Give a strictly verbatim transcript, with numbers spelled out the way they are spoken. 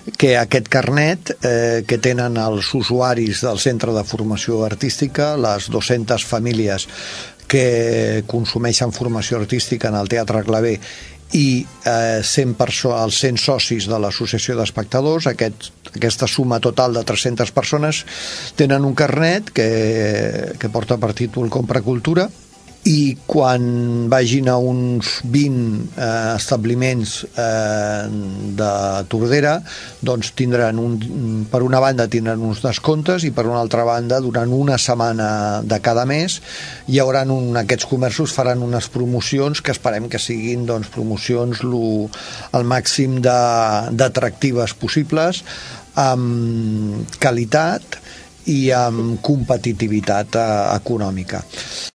que aquest carnet eh, que tenen els usuaris del Centre de Formació Artística, les dues-centes famílies que consumeixen formació artística en el Teatre Clavé i eh, cent perso- els cent socis de l'Associació d'Espectadors, aquest, aquesta suma total de tres-centes persones tenen un carnet que, que porta per títol Compra Cultura, i quan vagin a uns vint eh, establiments eh, de Tordera, doncs tindran un, per una banda tindran uns descomptes i per una altra banda durant una setmana de cada mes hi haurà un, aquests comerços faran unes promocions que esperem que siguin doncs, promocions lo, el màxim d'atractives possibles, amb qualitat i amb competitivitat eh, econòmica.